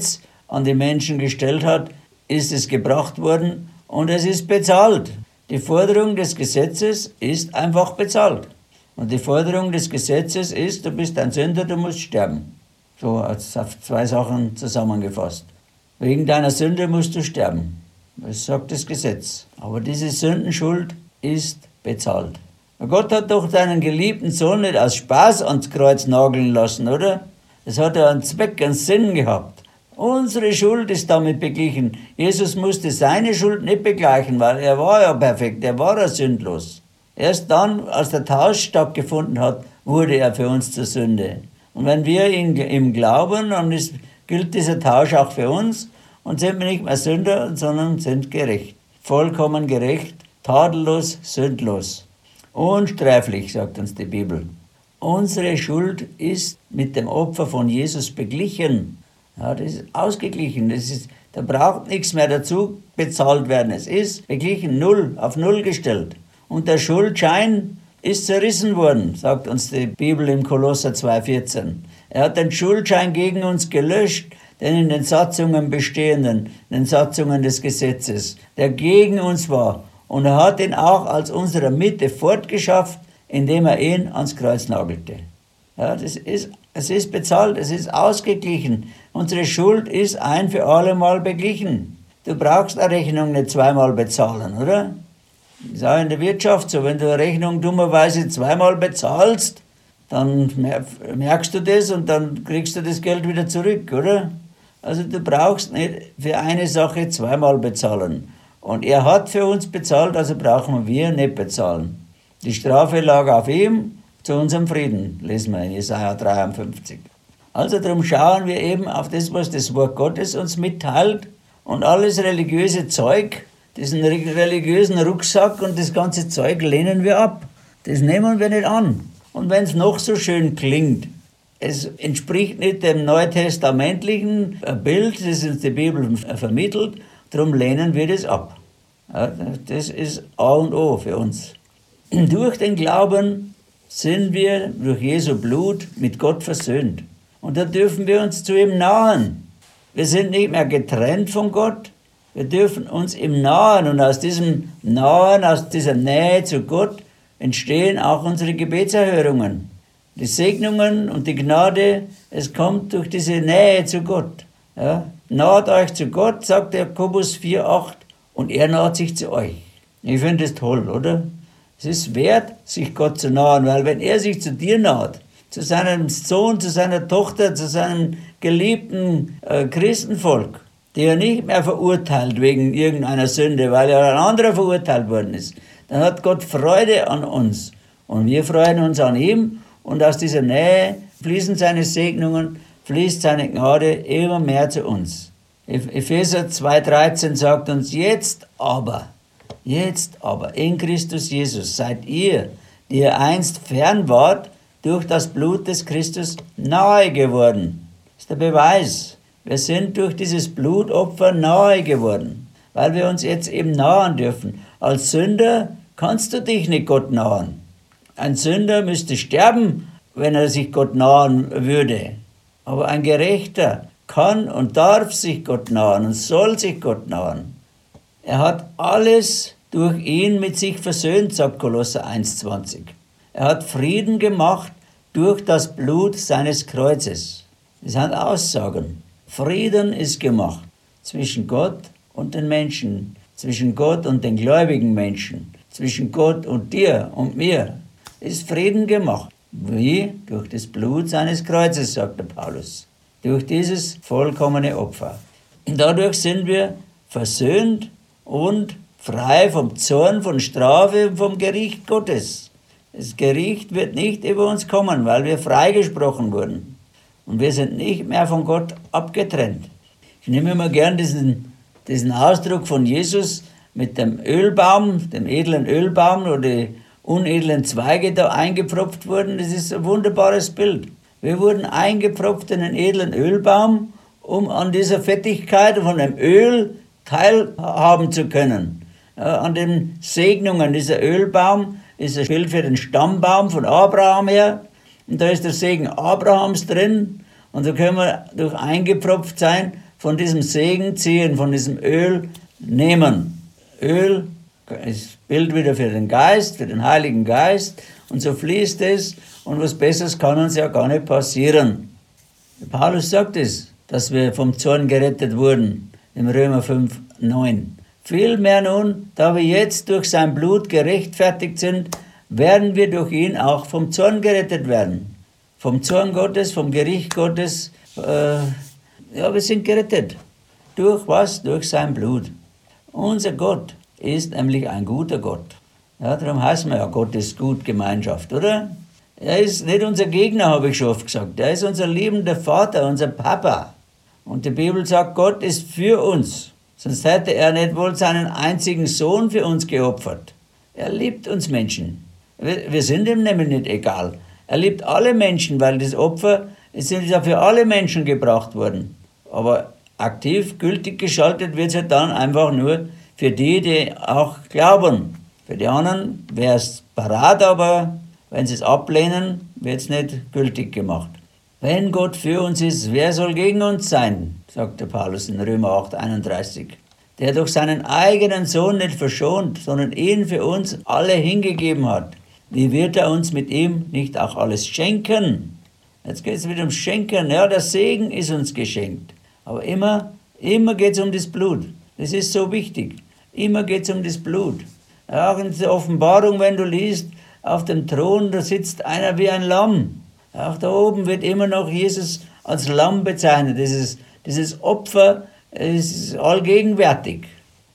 S1: an die Menschen gestellt hat, ist es gebracht worden und es ist bezahlt. Die Forderung des Gesetzes ist einfach bezahlt. Und die Forderung des Gesetzes ist, du bist ein Sünder, du musst sterben. So auf 2 Sachen zusammengefasst. Wegen deiner Sünde musst du sterben. Das sagt das Gesetz. Aber diese Sündenschuld ist bezahlt. Gott hat doch seinen geliebten Sohn nicht aus Spaß ans Kreuz nageln lassen, oder? Das hat einen Zweck, einen Sinn gehabt. Unsere Schuld ist damit beglichen. Jesus musste seine Schuld nicht begleichen, weil er war ja perfekt, er war ja sündlos. Erst dann, als der Tausch stattgefunden hat, wurde er für uns zur Sünde. Und wenn wir ihm glauben, dann gilt dieser Tausch auch für uns und sind wir nicht mehr Sünder, sondern sind gerecht. Vollkommen gerecht, tadellos, sündlos. Unsträflich, sagt uns die Bibel. Unsere Schuld ist mit dem Opfer von Jesus beglichen. Ja, das ist ausgeglichen. Da braucht nichts mehr dazu bezahlt werden. Es ist beglichen, auf Null gestellt. Und der Schuldschein ist zerrissen worden, sagt uns die Bibel im Kolosser 2,14. Er hat den Schuldschein gegen uns gelöscht, den in den Satzungen bestehenden, in den Satzungen des Gesetzes, der gegen uns war. Und er hat ihn auch als unsere Mitte fortgeschafft, indem er ihn ans Kreuz nagelte. Ja, es ist bezahlt, es ist ausgeglichen. Unsere Schuld ist ein für alle Mal beglichen. Du brauchst eine Rechnung nicht 2-mal bezahlen, oder? Das ist auch in der Wirtschaft so. Wenn du eine Rechnung dummerweise 2-mal bezahlst, dann merkst du das und dann kriegst du das Geld wieder zurück, oder? Also du brauchst nicht für eine Sache 2-mal bezahlen. Und er hat für uns bezahlt, also brauchen wir nicht bezahlen. Die Strafe lag auf ihm zu unserem Frieden, lesen wir in Jesaja 53. Also darum schauen wir eben auf das, was das Wort Gottes uns mitteilt und alles religiöse Zeug, diesen religiösen Rucksack und das ganze Zeug lehnen wir ab. Das nehmen wir nicht an. Und wenn es noch so schön klingt, es entspricht nicht dem neutestamentlichen Bild, das uns die Bibel vermittelt, darum lehnen wir das ab. Ja, das ist A und O für uns. Durch den Glauben sind wir durch Jesu Blut mit Gott versöhnt. Und da dürfen wir uns zu ihm nahen. Wir sind nicht mehr getrennt von Gott. Wir dürfen uns ihm nahen. Und aus diesem Nahen, aus dieser Nähe zu Gott entstehen auch unsere Gebetserhörungen. Die Segnungen und die Gnade, es kommt durch diese Nähe zu Gott. Ja? Naht euch zu Gott, sagt Jakobus 4,8, und er naht sich zu euch. Ich finde das toll, oder? Es ist wert, sich Gott zu nahen, weil wenn er sich zu dir naht, zu seinem Sohn, zu seiner Tochter, zu seinem geliebten Christenvolk, der nicht mehr verurteilt wegen irgendeiner Sünde, weil ja ein anderer verurteilt worden ist, dann hat Gott Freude an uns und wir freuen uns an ihm und aus dieser Nähe fließen seine Segnungen, fließt seine Gnade immer mehr zu uns. Epheser 2,13 sagt uns, jetzt aber in Christus Jesus seid ihr, die ihr einst fern wart, durch das Blut des Christus nahe geworden. Das ist der Beweis. Wir sind durch dieses Blutopfer nahe geworden, weil wir uns jetzt eben nahen dürfen. Als Sünder kannst du dich nicht Gott nahen. Ein Sünder müsste sterben, wenn er sich Gott nahen würde. Aber ein Gerechter kann und darf sich Gott nahen und soll sich Gott nahen. Er hat alles durch ihn mit sich versöhnt, sagt Kolosser 1,20. Er hat Frieden gemacht durch das Blut seines Kreuzes. Das sind Aussagen. Frieden ist gemacht zwischen Gott und den Menschen, zwischen Gott und den gläubigen Menschen, zwischen Gott und dir und mir. Ist Frieden gemacht. Wie? Durch das Blut seines Kreuzes, sagt der Paulus. Durch dieses vollkommene Opfer. Und dadurch sind wir versöhnt und frei vom Zorn, von Strafe und vom Gericht Gottes. Das Gericht wird nicht über uns kommen, weil wir freigesprochen wurden. Und wir sind nicht mehr von Gott abgetrennt. Ich nehme immer gern diesen Ausdruck von Jesus mit dem Ölbaum, dem edlen Ölbaum, wo die unedlen Zweige da eingepfropft wurden. Das ist ein wunderbares Bild. Wir wurden eingepfropft in einen edlen Ölbaum, um an dieser Fettigkeit von dem Öl teilhaben zu können. Ja, an den Segnungen. Dieser Ölbaum ist ein Bild für den Stammbaum von Abraham her. Und da ist der Segen Abrahams drin. Und da können wir durch eingepfropft sein von diesem Segen ziehen, von diesem Öl nehmen. Öl ist Bild wieder für den Geist, für den Heiligen Geist. Und so fließt es und was Besseres kann uns ja gar nicht passieren. Paulus sagt es, dass wir vom Zorn gerettet wurden, im Römer 5,9. Vielmehr nun, da wir jetzt durch sein Blut gerechtfertigt sind, werden wir durch ihn auch vom Zorn gerettet werden. Vom Zorn Gottes, vom Gericht Gottes, wir sind gerettet. Durch was? Durch sein Blut. Unser Gott ist nämlich ein guter Gott. Ja, darum heißt man ja, Gott ist gut, Gemeinschaft, oder? Er ist nicht unser Gegner, habe ich schon oft gesagt. Er ist unser liebender Vater, unser Papa. Und die Bibel sagt, Gott ist für uns. Sonst hätte er nicht wohl seinen einzigen Sohn für uns geopfert. Er liebt uns Menschen. Wir sind ihm nämlich nicht egal. Er liebt alle Menschen, weil das Opfer ist ja für alle Menschen gebracht worden. Aber aktiv, gültig geschaltet wird es ja dann einfach nur für die, die auch glauben. Für die anderen wäre es parat, aber wenn sie es ablehnen, wird es nicht gültig gemacht. Wenn Gott für uns ist, wer soll gegen uns sein, sagt der Paulus in Römer 8,31. Der durch seinen eigenen Sohn nicht verschont, sondern ihn für uns alle hingegeben hat. Wie wird er uns mit ihm nicht auch alles schenken? Jetzt geht es wieder ums Schenken. Ja, der Segen ist uns geschenkt. Aber immer geht es um das Blut. Das ist so wichtig. Immer geht es um das Blut. Ja, auch in der Offenbarung, wenn du liest, auf dem Thron, da sitzt einer wie ein Lamm. Auch da oben wird immer noch Jesus als Lamm bezeichnet. Dieses Opfer ist allgegenwärtig.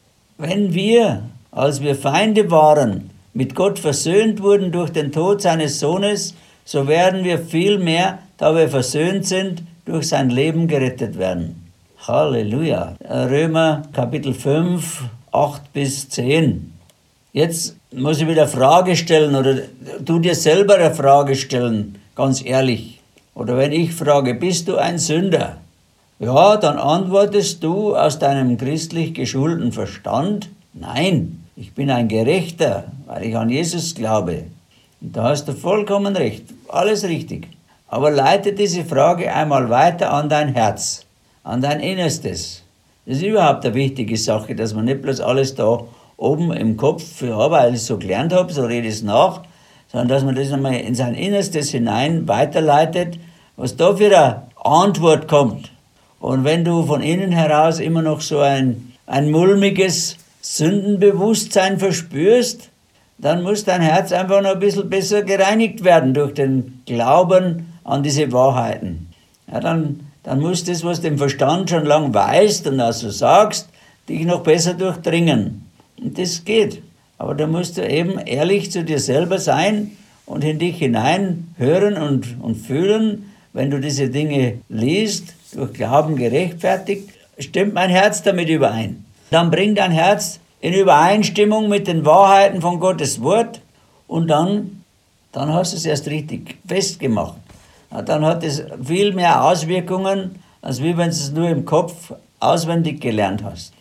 S1: Wenn wir, als wir Feinde waren, mit Gott versöhnt wurden durch den Tod seines Sohnes, so werden wir viel mehr, da wir versöhnt sind, durch sein Leben gerettet werden. Halleluja. Römer Kapitel 5, 8 bis 10. Jetzt muss ich wieder eine Frage stellen oder du dir selber eine Frage stellen, ganz ehrlich. Oder wenn ich frage, bist du ein Sünder? Ja, dann antwortest du aus deinem christlich geschulten Verstand, nein, ich bin ein Gerechter, weil ich an Jesus glaube. Und da hast du vollkommen recht, alles richtig. Aber leite diese Frage einmal weiter an dein Herz, an dein Innerstes. Das ist überhaupt eine wichtige Sache, dass man nicht bloß alles da oben im Kopf, ja, weil ich es so gelernt habe, so rede ich es nach, sondern dass man das einmal in sein Innerstes hinein weiterleitet, was da für eine Antwort kommt. Und wenn du von innen heraus immer noch so ein mulmiges Sündenbewusstsein verspürst, dann muss dein Herz einfach noch ein bisschen besser gereinigt werden durch den Glauben an diese Wahrheiten. Ja, dann muss das, was du im Verstand schon lange weißt und auch so sagst, dich noch besser durchdringen. Und das geht. Aber da musst du eben ehrlich zu dir selber sein und in dich hinein hören und fühlen, wenn du diese Dinge liest, durch Glauben gerechtfertigt, stimmt mein Herz damit überein. Dann bring dein Herz in Übereinstimmung mit den Wahrheiten von Gottes Wort und dann hast du es erst richtig festgemacht. Dann hat es viel mehr Auswirkungen, als wie wenn du es nur im Kopf auswendig gelernt hast.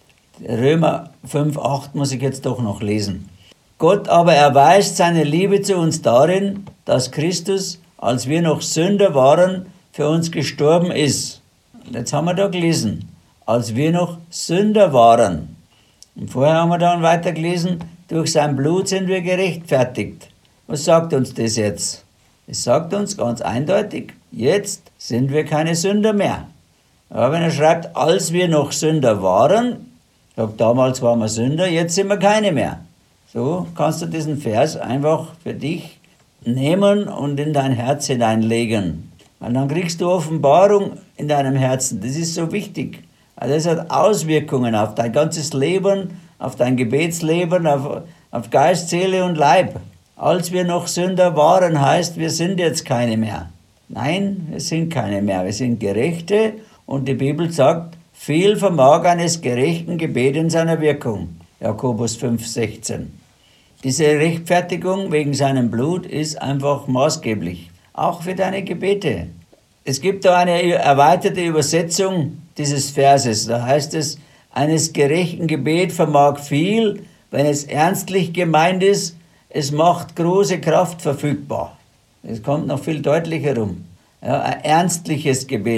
S1: Römer 5,8 muss ich jetzt doch noch lesen. Gott aber erweist seine Liebe zu uns darin, dass Christus, als wir noch Sünder waren, für uns gestorben ist. Und jetzt haben wir da gelesen, als wir noch Sünder waren. Und vorher haben wir dann weiter gelesen, durch sein Blut sind wir gerechtfertigt. Was sagt uns das jetzt? Es sagt uns ganz eindeutig, jetzt sind wir keine Sünder mehr. Aber wenn er schreibt, als wir noch Sünder waren, sagt, damals waren wir Sünder, jetzt sind wir keine mehr. So kannst du diesen Vers einfach für dich nehmen und in dein Herz hineinlegen. Und dann kriegst du Offenbarung in deinem Herzen. Das ist so wichtig. Also das hat Auswirkungen auf dein ganzes Leben, auf dein Gebetsleben, auf Geist, Seele und Leib. Als wir noch Sünder waren, heißt, wir sind jetzt keine mehr. Nein, wir sind keine mehr. Wir sind Gerechte und die Bibel sagt, viel vermag eines gerechten Gebet in seiner Wirkung. Jakobus 5,16. Diese Rechtfertigung wegen seinem Blut ist einfach maßgeblich. Auch für deine Gebete. Es gibt da eine erweiterte Übersetzung dieses Verses. Da heißt es, eines gerechten Gebet vermag viel, wenn es ernstlich gemeint ist, es macht große Kraft verfügbar. Es kommt noch viel deutlicher rum. Ja, ein ernstliches Gebet.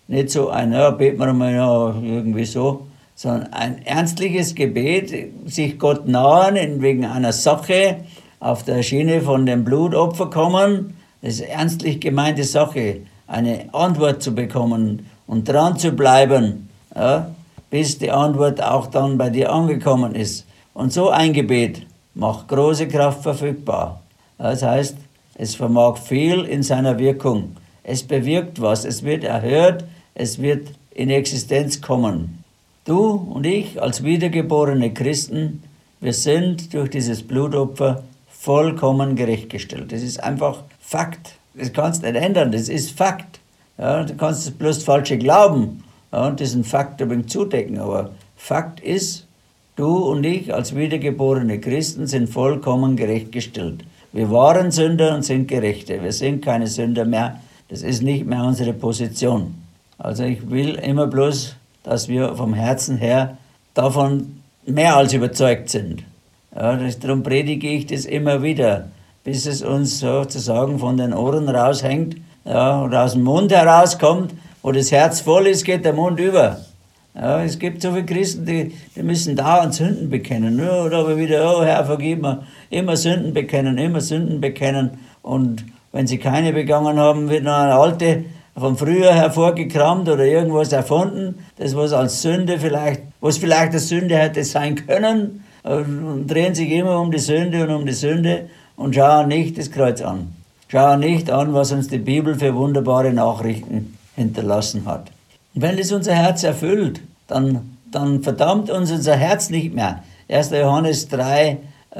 S1: Nicht so ein, ja, beten wir mal, ja, irgendwie so, sondern ein ernstliches Gebet, sich Gott nahen wegen einer Sache, auf der Schiene von dem Blutopfer kommen. Das ist eine ernstlich gemeinte Sache, eine Antwort zu bekommen und dran zu bleiben, ja, bis die Antwort auch dann bei dir angekommen ist. Und so ein Gebet macht große Kraft verfügbar. Das heißt, es vermag viel in seiner Wirkung. Es bewirkt was, es wird erhört, es wird in Existenz kommen. Du und ich als wiedergeborene Christen, wir sind durch dieses Blutopfer vollkommen gerechtgestellt. Das ist einfach Fakt. Das kannst du nicht ändern, das ist Fakt. Ja, du kannst bloß das Falsche glauben, ja, und diesen Fakt ein wenig zudecken. Aber Fakt ist, du und ich als wiedergeborene Christen sind vollkommen gerechtgestellt. Wir waren Sünder und sind Gerechte. Wir sind keine Sünder mehr. Das ist nicht mehr unsere Position. Also ich will immer bloß, dass wir vom Herzen her davon mehr als überzeugt sind. Ja, darum predige ich das immer wieder, bis es uns sozusagen von den Ohren raushängt, ja, oder aus dem Mund herauskommt. Wo das Herz voll ist, geht der Mund über. Ja, es gibt so viele Christen, die müssen dauernd Sünden bekennen. Ja, oder aber wieder, oh Herr, vergib mir. Immer Sünden bekennen, immer Sünden bekennen. Und wenn sie keine begangen haben, wird noch eine alte von früher hervorgekramt oder irgendwas erfunden, das was als Sünde vielleicht, was vielleicht eine Sünde hätte sein können, und drehen sich immer um die Sünde und schauen nicht das Kreuz an. Schauen nicht an, was uns die Bibel für wunderbare Nachrichten hinterlassen hat. Und wenn das unser Herz erfüllt, dann verdammt uns unser Herz nicht mehr. 1. Johannes 3,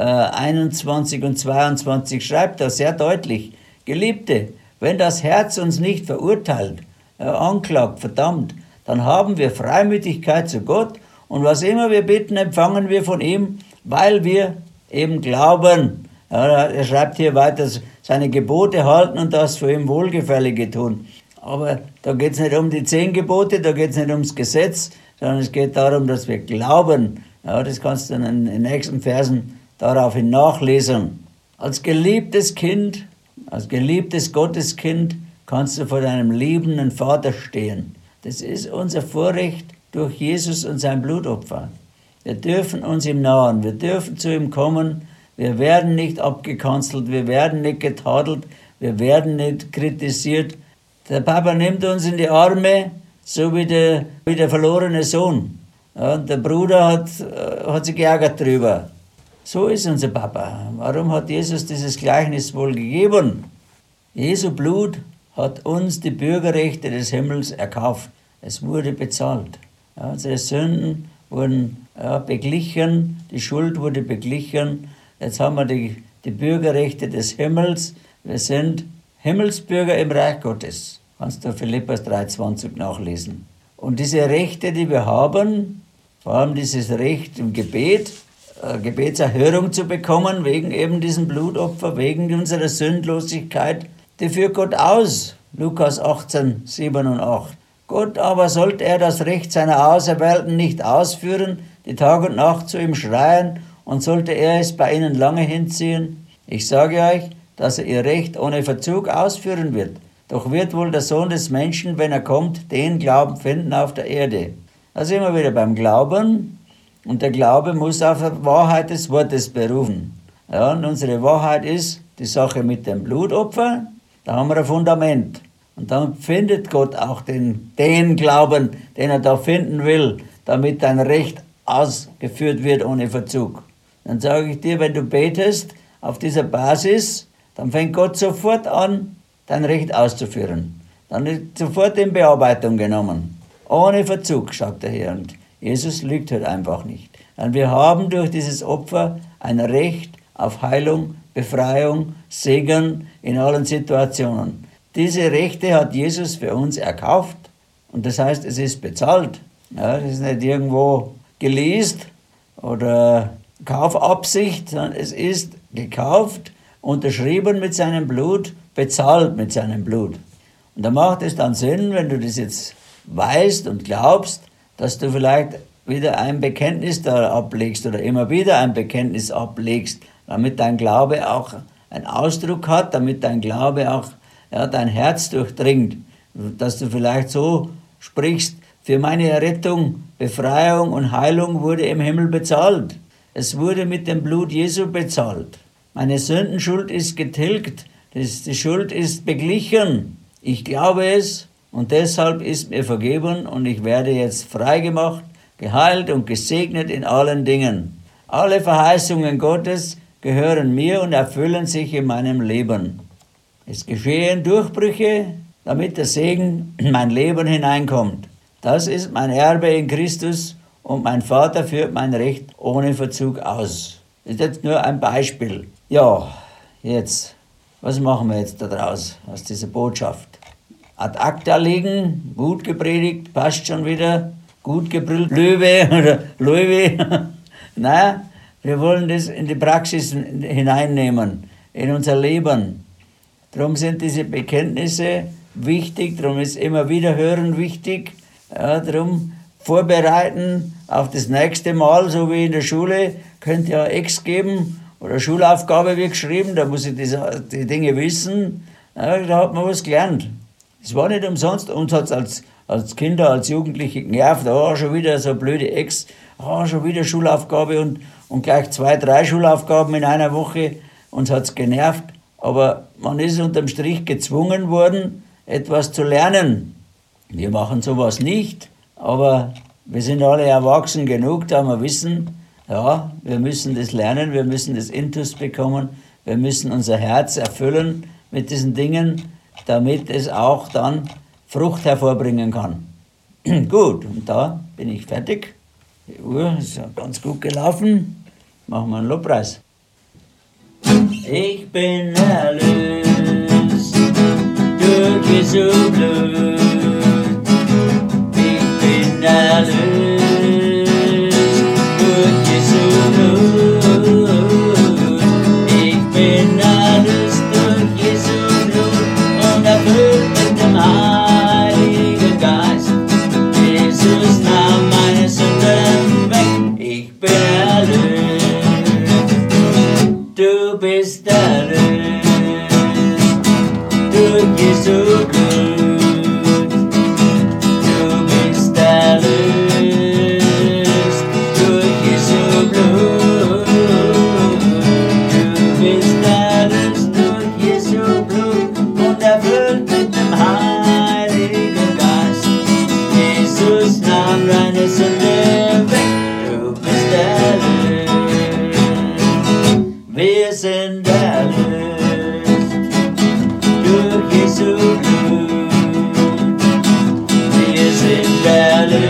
S1: 21 und 22 schreibt da sehr deutlich, Geliebte, wenn das Herz uns nicht verurteilt, anklagt, verdammt, dann haben wir Freimütigkeit zu Gott und was immer wir bitten, empfangen wir von ihm, weil wir eben glauben. Ja, er schreibt hier weiter, seine Gebote halten und das für ihm Wohlgefällige tun. Aber da geht es nicht um die 10 Gebote, da geht es nicht ums Gesetz, sondern es geht darum, dass wir glauben. Ja, das kannst du in den nächsten Versen daraufhin nachlesen. Als geliebtes Kind, als geliebtes Gotteskind kannst du vor deinem liebenden Vater stehen. Das ist unser Vorrecht durch Jesus und sein Blutopfer. Wir dürfen uns ihm nahen, wir dürfen zu ihm kommen, wir werden nicht abgekanzelt, wir werden nicht getadelt, wir werden nicht kritisiert. Der Papa nimmt uns in die Arme, so wie der verlorene Sohn. Ja, der Bruder hat sich geärgert drüber. So ist unser Papa. Warum hat Jesus dieses Gleichnis wohl gegeben? Jesu Blut hat uns die Bürgerrechte des Himmels erkauft. Es wurde bezahlt. Ja, unsere Sünden wurden beglichen, die Schuld wurde beglichen. Jetzt haben wir die Bürgerrechte des Himmels. Wir sind Himmelsbürger im Reich Gottes. Kannst du Philipper 3,20 nachlesen. Und diese Rechte, die wir haben, vor allem dieses Recht im Gebet, Gebetserhörung zu bekommen, wegen eben diesem Blutopfer, wegen unserer Sündlosigkeit, die führt Gott aus. Lukas 18, 7 und 8. Gott aber sollte er das Recht seiner Auserwählten nicht ausführen, die Tag und Nacht zu ihm schreien, und sollte er es bei ihnen lange hinziehen? Ich sage euch, dass er ihr Recht ohne Verzug ausführen wird. Doch wird wohl der Sohn des Menschen, wenn er kommt, den Glauben finden auf der Erde. Da sind wir wieder beim Glauben. Und der Glaube muss auf die Wahrheit des Wortes berufen. Ja, und unsere Wahrheit ist die Sache mit dem Blutopfer. Da haben wir ein Fundament. Und dann findet Gott auch den Glauben, den er da finden will, damit dein Recht ausgeführt wird ohne Verzug. Dann sage ich dir, wenn du betest auf dieser Basis, dann fängt Gott sofort an, dein Recht auszuführen. Dann ist sofort in Bearbeitung genommen. Ohne Verzug, sagt er hier. Und Jesus lügt halt einfach nicht. Und wir haben durch dieses Opfer ein Recht auf Heilung, Befreiung, Segen in allen Situationen. Diese Rechte hat Jesus für uns erkauft. Und das heißt, es ist bezahlt. Ja, das ist nicht irgendwo geleast oder Kaufabsicht, sondern es ist gekauft, unterschrieben mit seinem Blut, bezahlt mit seinem Blut. Und da macht es dann Sinn, wenn du das jetzt weißt und glaubst, dass du vielleicht wieder ein Bekenntnis da ablegst oder immer wieder ein Bekenntnis ablegst, damit dein Glaube auch einen Ausdruck hat, damit dein Glaube auch dein Herz durchdringt, dass du vielleicht so sprichst, für meine Errettung, Befreiung und Heilung wurde im Himmel bezahlt. Es wurde mit dem Blut Jesu bezahlt. Meine Sündenschuld ist getilgt, die Schuld ist beglichen. Ich glaube es und deshalb ist mir vergeben und ich werde jetzt freigemacht, geheilt und gesegnet in allen Dingen. Alle Verheißungen Gottes gehören mir und erfüllen sich in meinem Leben. Es geschehen Durchbrüche, damit der Segen in mein Leben hineinkommt. Das ist mein Erbe in Christus und mein Vater führt mein Recht ohne Verzug aus. Das ist jetzt nur ein Beispiel. Ja, jetzt, was machen wir jetzt da draus aus dieser Botschaft? Ad acta legen, gut gepredigt, passt schon wieder, gut gebrüllt, Löwe oder Löwe. Nein, wir wollen das in die Praxis hineinnehmen, in unser Leben. Darum sind diese Bekenntnisse wichtig, darum ist immer wieder hören wichtig. Ja, darum vorbereiten auf das nächste Mal, so wie in der Schule, könnt ihr Ex geben oder Schulaufgabe wird geschrieben, da muss ich die Dinge wissen. Ja, da hat man was gelernt. Es war nicht umsonst, uns hat es als Kinder, als Jugendliche genervt, schon wieder so eine blöde Ex, schon wieder Schulaufgabe und gleich 2, 3 Schulaufgaben in einer Woche, uns hat es genervt, aber man ist unterm Strich gezwungen worden, etwas zu lernen. Wir machen sowas nicht, aber wir sind alle erwachsen genug, da wir wissen, ja, wir müssen das lernen, wir müssen das Intus bekommen, wir müssen unser Herz erfüllen mit diesen Dingen, damit es auch dann Frucht hervorbringen kann. Gut, und da bin ich fertig. Die Uhr ist ja ganz gut gelaufen. Machen wir einen Lobpreis. Ich bin erlöst durch Jesu Blut. Ich bin erlöst durch Jesu Blut. Ich bin erlöst durch Jesu Blut und erfüllt mit dem Heiligen Geist. Jesus nahm meine Sünden weg. Ich bin erlöst. Du bist erlöst durch Jesu Blut. Du bist erlöst durch Jesu Blut. Du bist erlöst durch Jesu Blut und erfüllt mit dem Heiligen Geist. Jesus nahm deine Sünde weg. Du bist erlöst. Wir sind erlöst durch Jesu Blut. Wir sind erlöst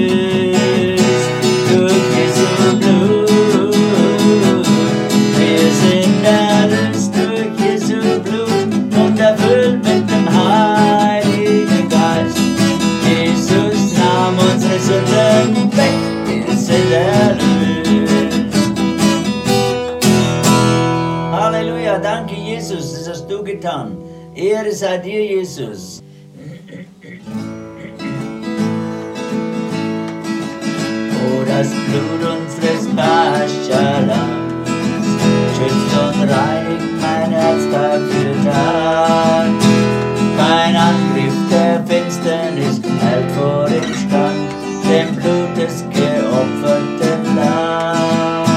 S1: durch Jesu Blut. Wir sind erlöst durch Jesu Blut und erfüllt mit dem Heiligen Geist. Jesus nahm unsere Sünden weg. Wir sind erlöst. Halleluja, danke Jesus, das hast du getan. Ehre sei dir, Jesus. Oh, das Blut unseres Paschalams schützt und reinigt mein Herz Tag für Tag. Kein Angriff der Finsternis hält vor dem Stand, dem Blut des geopferten Lamms.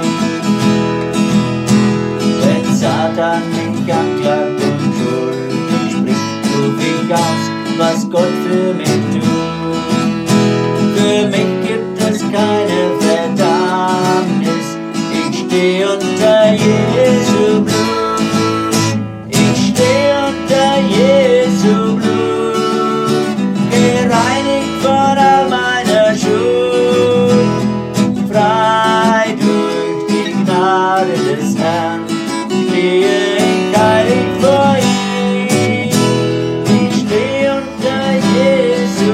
S1: Wenn Satan mich anklagt und schuldig spricht, ruf ich aus, was Gott für mich tut. Für mich gibt es keine Verdammnis, ich stehe unter Jesu Blut. Ich stehe unter Jesu Blut, gereinigt von all meiner Schuld, frei durch die Gnade des Herrn, stehe ich heilig vor ihm. Ich stehe unter Jesu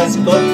S1: Grüß Gott.